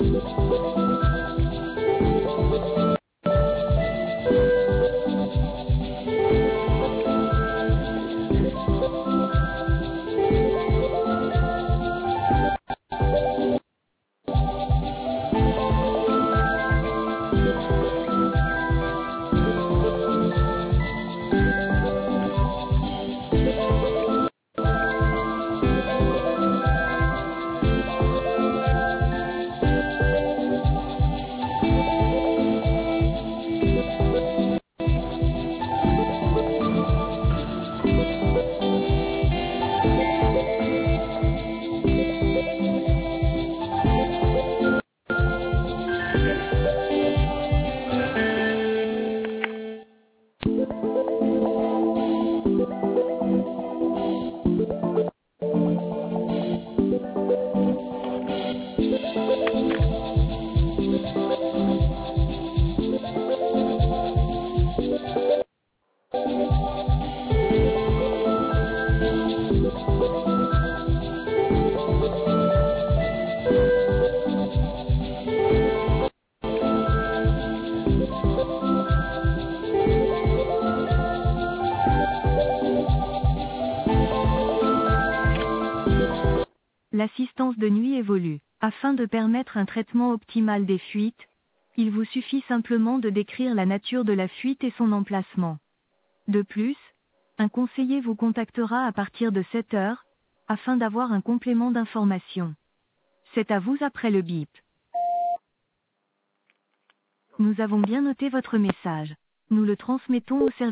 L'assistance de nuit évolue. Afin de permettre un traitement optimal des fuites, il vous suffit simplement de décrire la nature de la fuite et son emplacement. De plus, un conseiller vous contactera à partir de 7 heures, afin d'avoir un complément d'information. C'est à vous après le bip. Nous avons bien noté votre message. Nous le transmettons au service.